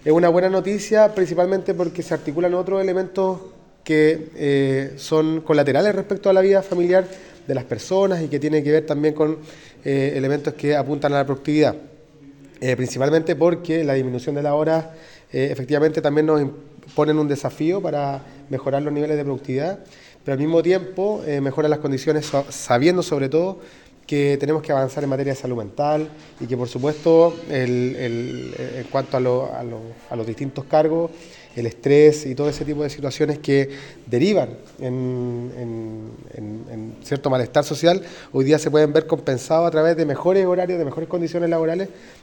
Es una buena noticia principalmente porque se articulan otros elementos que son colaterales respecto a la vida familiar de las personas y que tienen que ver también con elementos que apuntan a la productividad. Principalmente porque la disminución de la hora efectivamente también nos ponen un desafío para mejorar los niveles de productividad, pero al mismo tiempo mejoran las condiciones sabiendo sobre todo que tenemos que avanzar en materia de salud mental y que por supuesto en cuanto a los distintos cargos, el estrés y todo ese tipo de situaciones que derivan en cierto malestar social, hoy día se pueden ver compensados a través de mejores horarios, de mejores condiciones laborales